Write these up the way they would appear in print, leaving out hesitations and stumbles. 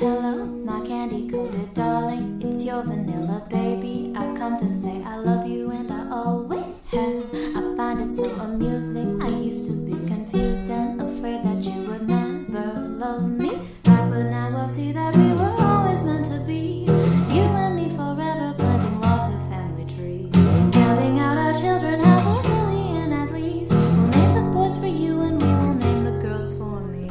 Hello, my candy-coated darling, it's your vanilla baby. I've come to say I love you and I always have. I find it so amusing, I used to be confused and afraid that you would never love me. Right, but now I see that we were always meant to be. You and me forever, planting lots of family trees. Counting out our children, half a zillion at least. We'll name the boys for you and we will name the girls for me.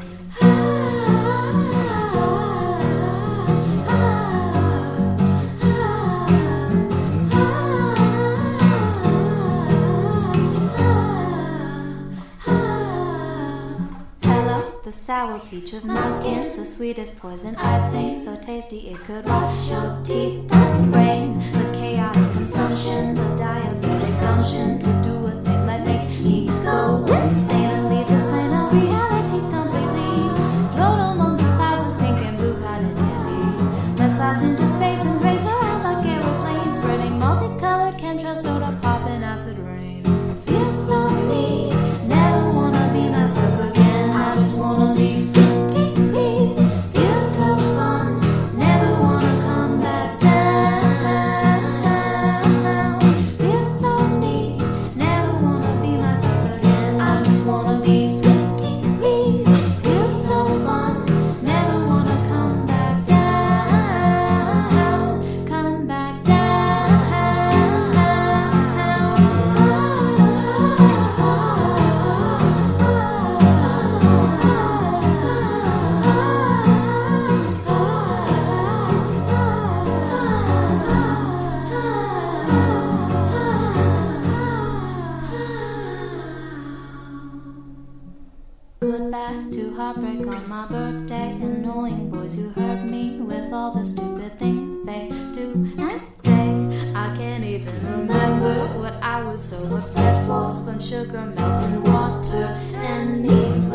The sour peach of my skin, the sweetest poison icing, so tasty it could wash your teeth and brain. The chaotic consumption, the diabetic gumption to do a thing that make me go insane and leave this plane of reality completely. Float among the clouds of pink and blue cotton candy. Let's blast into space and race around like aeroplanes, spreading multicolored chemtrails, soda pop and acid rain. Feels so neat, never wanna be myself again. I just wanna be sweet, sweet. Feels so fun, never wanna come back down. Feels so neat, never wanna be myself again. I just wanna be sweet, sweet. Feels so fun, never wanna come back down. Come back down. Goodbye to heartbreak on my birthday, annoying boys who hurt me with all the stupid things they do and say. I can't even remember what I was so upset for. Spun sugar melts in water anymore.